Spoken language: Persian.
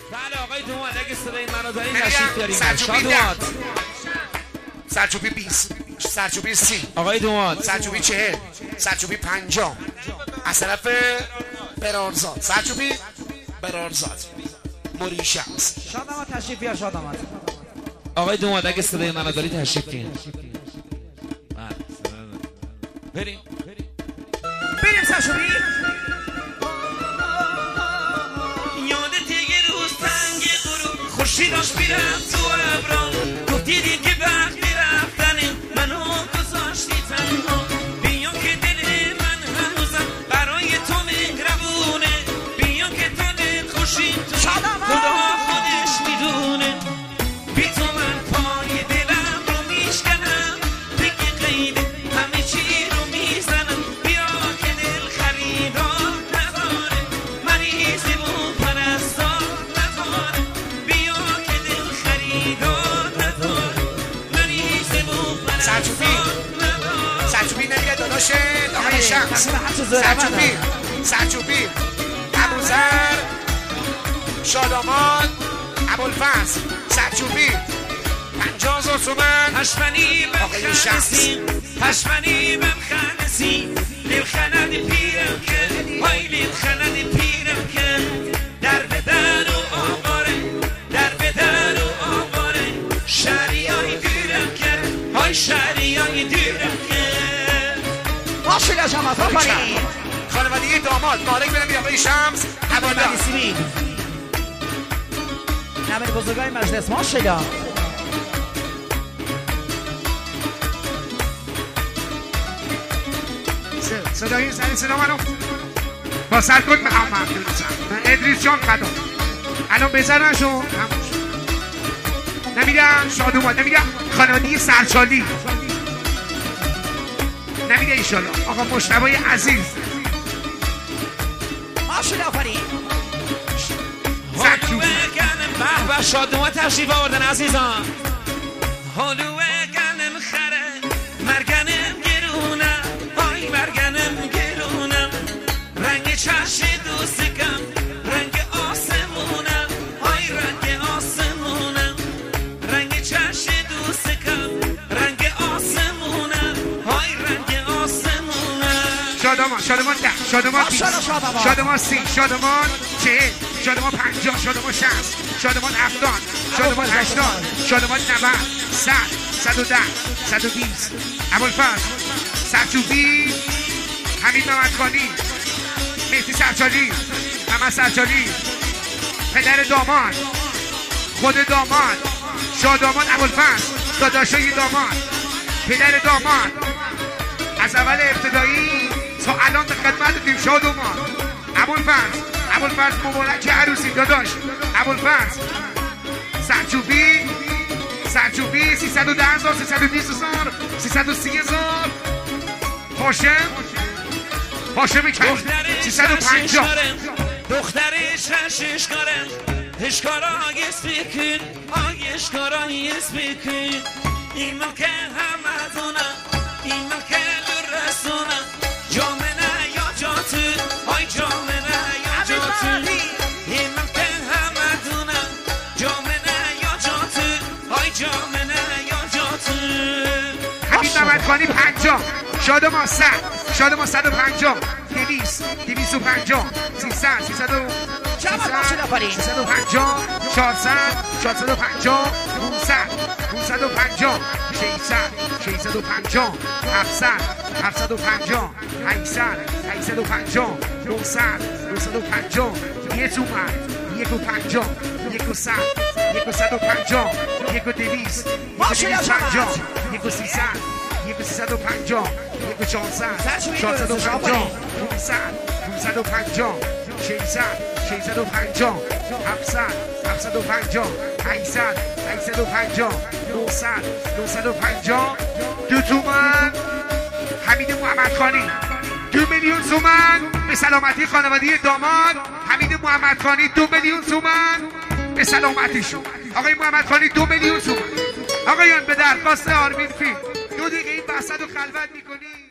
بله آقای دوماد اگه صدای منو دارین تشریف بیارین. سرچوبی 20 سرچوبی 30 آقای دوماد سرچوبی 40 سرچوبی 50 از طرف برارزاد سرچوبی برارزاد موری شمس. شاداماد تشریف بیار شاداماد. آقای دوماد اگه صدای منو داری تشریف بیارین. بریم سرچوبی. یادت یه روز تنگ غروب خورشیداش میرم تو ابرام گفتی دیگه وقتی رفتنه منو گذاشتی تنها بیا که دل من هنوزم برای تو مهربونه بیا که دلت خوشی تو خدا خودش میدونه بی تو من پای دلم رو میشکنم دیگه قیده همه چی رو میزنم بیا که دل خریدار نداره مریضی بود پرستار نداره بیا که دل خریدار نداره مریضی بود پرستار نداره. سرچوبی نمیگه داداشه آقای شمس. سرچوبی ابوذر شاداماد ابوالفضل سرچوبی 50,000 تومان هشمنی بمخنسی هشمنی بمخنسی لیل خند پیرم که های لیل خند پیرم که در بدن و آقاره در بدن و آقاره شهری های دیرم که های شهری های دیرم که ماشاءالله شما فرفانی خانوادگی داماد مالک بنمی آقای شمس حوالا نمیر بزرگای مجلس ماشاءالله. صدای زنی صدا منو با سرکن محمد ادریس جان قدم الان بزنشو نمیگم شادوماد نمیگم خانوادگی سرچالی نمیگه ایشالله آقا مجتبی عزیز ماشاءالله فرید هلوه گنم به شادوماد تشریف آوردن عزیزان هلوه گنم خره مرگنم گرونم آی مرگنم گرونم رنگ چشم دوستکم رنگ آسمونم آی رنگ آسمونم رنگ چشم دوستکم رنگ آسمونم آی رنگ آسمونم. شادمان 10 شادمان 20 شادمان 30 شادمان 40 شادمان 50 شادمان 60 شادمان 70 شادمان 80 شادمان 90 100 110 120 ابوالفضل سرچوبی حمید محمدخانی مهدی سرچالی محمد سرچالی پدر داماد خود داماد شادمان ابوالفضل داداشای داماد پدر داماد از اول ابتدایی تا الان به خدمتتیم شادمان ابوالفضل مبارک عروسی داداش ابوالفضل سرچوبی 310,000 320,000 330,000 هاشم کرد 350 دخترش اشکارم اشکارا اسپیکن اشکارا اسپیکن اینا که همتونم اینا که درستونم جامنه یا جاتو های جامنه یا جاتو اینا که همتونم جامنه یا جاتو های جامنه یا جاتو. حمید محمدخانی 50 شادمان 100 شادمان 150 200 250 300 350 400 450 500 550 600 650 700 750 800 850 900 950 1 تومن 150 100 150 1200 150 1300 1350 1400 450 500 550 600 650 700 750 800 850 900 950 2 تومن حمید محمدخانی 2 میلیون تومن به سلامتی خانواده داماد حمید محمدخانی 2 میلیون تومن به سلامتیشون آقای محمدخانی 2 میلیون تومن. آقایان به درخواست آرمین فیلم 2 دقیقه این بحث رو خلوت میکنی.